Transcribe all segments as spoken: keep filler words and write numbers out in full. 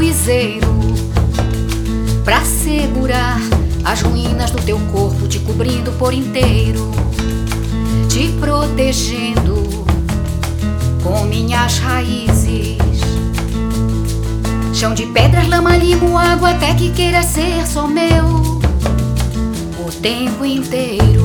piseiro pra segurar as ruínas do teu corpo, te cobrindo por inteiro, te protegendo com minhas raízes. Chão de pedras, lama, limo, água, até que queira ser só meu o tempo inteiro.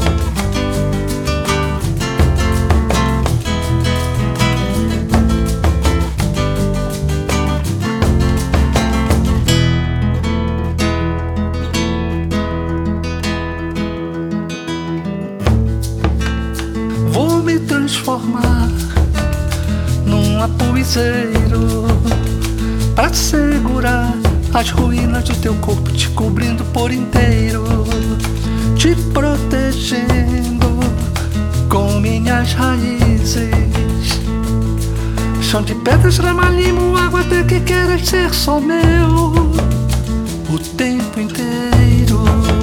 Vou me transformar num apuizeiro pra segurar as ruínas do teu corpo, te cobrindo por inteiro, te protegendo com minhas raízes. Chão de pedras, lama, limo, água, até que queiras ser só meu o tempo inteiro.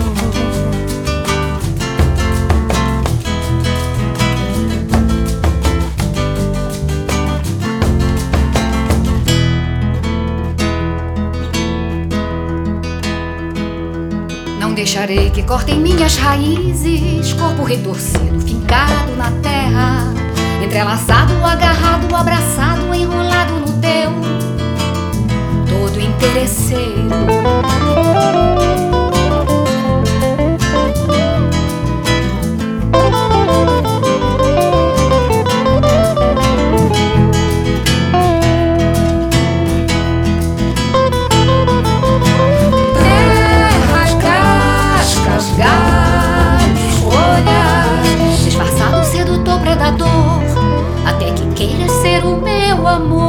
Não deixarei que cortem minhas raízes, corpo retorcido, fincado na terra, entrelaçado, agarrado, abraçado, enrolado no teu, todo interesseiro. Até que queira ser o meu amor.